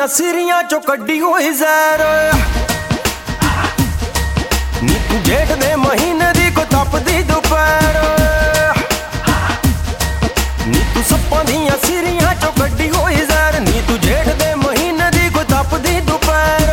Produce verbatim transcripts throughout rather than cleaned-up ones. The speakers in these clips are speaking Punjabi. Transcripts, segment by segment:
ਦੀਆਂ ਸਿਰੀਆਂ ਚੋਂ ਕੱਢੀ ਹੋਈ ਜ਼ਹਿਰ ਨੀ ਤੂੰ ਜੇਠ ਦੇ ਮਹੀਨੇ ਦੀ ਕੋ ਤਪਦੀ ਦੁਪਹਿਰ ਨੀ ਤੂੰ ਸੱਪਾਂ ਦੀਆਂ ਸਿਰੀਆਂ ਚੋਂ ਕੱਢੀ ਹੋਈ ਜ਼ਹਿਰ ਨੀ ਤੂੰ ਜੇਠ ਦੇ ਮਹੀਨੇ ਦੀ ਕੋ ਤਪਦੀ ਦੁਪਹਿਰ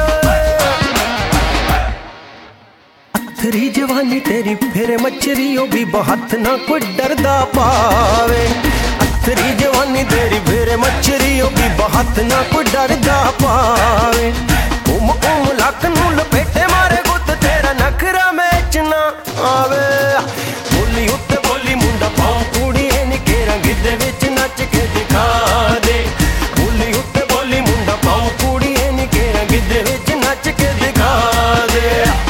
ਅਥਰੀ ਜਵਾਨੀ ਤੇਰੀ ਫਿਰ ਮੱਛਰੀ ਉਹ ਵੀ ਬਹੁਤ ਨਾ ਕੋਈ ਡਰਦਾ ਪਾਵੇ ਅਥਰੀ ਜਵਾਨੀ ਤੇਰੀ ਫਿਰ ਮੱਛਰੀ ਉਹ ਵੀ ਬਹੁਤ ਨਾ ਕੋਈ ਡਰਦਾ ਪਾਵੇ ਘੁੰਮ ਘੁੰਮ ਲੱਕ ਨੂੰ ਲਪੇਟੇ ਮਾਰੇ ਗੁੱਤ ਤੇਰਾ ਨਖਰਾ ਮੈਚ ਨਾ ਆਵੇ ਬੋਲੀ ਉੱਤੇ ਬੋਲੀ ਮੁੰਡਾ ਪਾਉ ਕੁੜੀਏ ਨੀ ਕੇਰਾਂ ਗਿੱਧੇ ਵਿੱਚ ਨੱਚ ਕੇ ਦਿਖਾ ਦੇ ਬੋਲੀ ਉੱਤੇ ਬੋਲੀ ਮੁੰਡਾ ਪਾਉ ਕੁੜੀਏ ਨੀ ਕੇਰਾਂ ਗਿੱਧੇ ਵਿੱਚ ਨੱਚ ਕੇ ਦਿਖਾ ਦੇ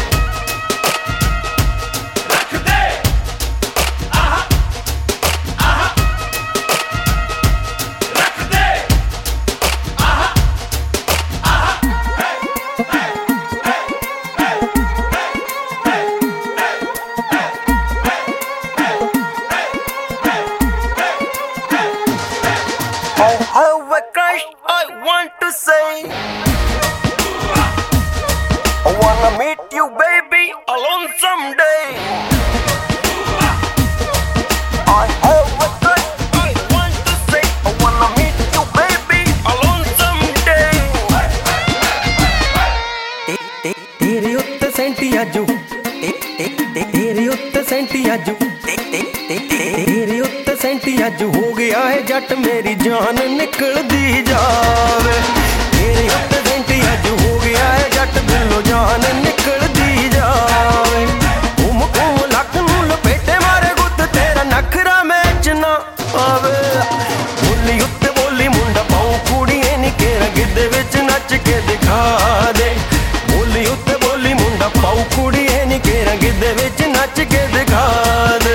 I have a crush I want to say I wanna meet you baby alone someday I have a crush I want to say I wanna meet you baby alone someday ਤੇਰੇ ਉੱਤੇ ਸੈਂਟੀ ਆਜੂ ਤੇਰੇ ਉੱਤੇ ਸੈਂਟੀ ਆਜੂ ਤੇਰੇ ਉੱਤੇ ਸੈਂਟੀ ਅੱਜ ਹੋ ਗਿਆ ਹੈ ਜੱਟ ਮੇਰੀ ਜਾਨ ਨਿਕਲਦੀ ਜਾਵੇ ਤੇਰੇ ਉੱਤੇ ਸੈਂਟੀ ਅੱਜ ਹੋ ਗਿਆ ਹੈ ਜੱਟ ਦਿਲੋਂ ਜਾਨ ਨਿਕਲਦੀ ਜਾਵੇ ਘੁੰਮ ਘੁੰਮ ਲੱਕ ਨੂੰ ਲਪੇਟੇ ਮਾਰੇ ਗੁੱਤ ਤੇਰਾ ਨਖਰਾ ਮੈਚ ਨਾ ਆਵੇ ਬੋਲੀ ਉੱਤੇ ਬੋਲੀ ਮੁੰਡਾ ਪਾਉ ਕੁੜੀਏ ਨੀ ਕੇਰਾਂ ਗਿੱਧੇ ਵਿੱਚ ਨੱਚ ਕੇ ਦਿਖਾ ਦੇ ਬੋਲੀ ਉੱਤੇ ਬੋਲੀ ਮੁੰਡਾ ਪਾਉ ਕੁੜੀਏ ਨੀ ਕੇਰਾਂ ਗਿੱਧੇ ਵਿੱਚ ਨੱਚ ਕੇ ਦਿਖਾ ਦੇ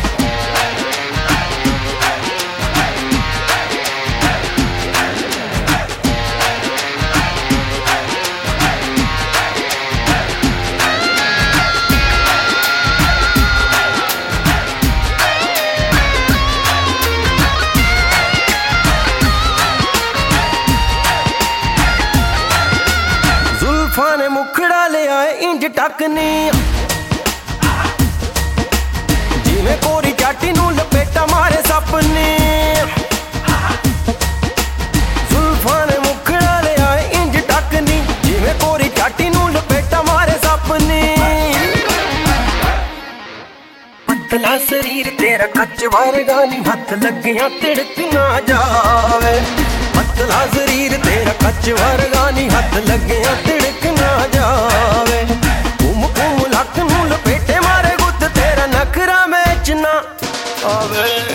ਜ਼ੁਲਫਾਂ ਨੇ ਮੁਖੜਾ ਲਿਆ ਇੰਜ ਟੱਕਨੀ ਜਿਵੇਂ ਕੋਰੀ ਚਾਟੀ ਨੂੰ ਲਪੇਟਾ ਮਾਰੇ ਸੱਪ ਨੇ ਜ਼ੁਲਫਾਂ ਨੇ ਮੁਖੜਾ ਲਿਆ ਇੰਜ ਟੱਕਨੀ ਜਿਵੇਂ ਕੋਰੀ ਚਾਟੀ ਨੂੰ ਲਪੇਟਾ ਮਾਰੇ ਸੱਪ ਨੇ ਪਤਲਾ ਸਰੀਰ ਤੇਰਾ ਕੱਚ ਵਰਗਾ ਨੀ ਹੱਥ ਲੱਗਿਆ ਤਿੜਕ ਨਾ ਜਾਵੇ ਪਤਲਾ ਸਰੀਰ ਤੇਰਾ ਕੱਚ ਵਰਗਾ ਨੀ ਹੱਥ ਲੱਗਿਆ ਤਿੜਕ ਨਾ ਜਾਵੇ ਘੁੰਮ ਘੁੰਮ ਲੱਕ ਨੂੰ ਲਪੇਟੇ ਮਾਰੇ ਗੁੱਤ ਤੇਰਾ ਨਖਰਾ ਮੈਚ ਨਾ ਆਵੇ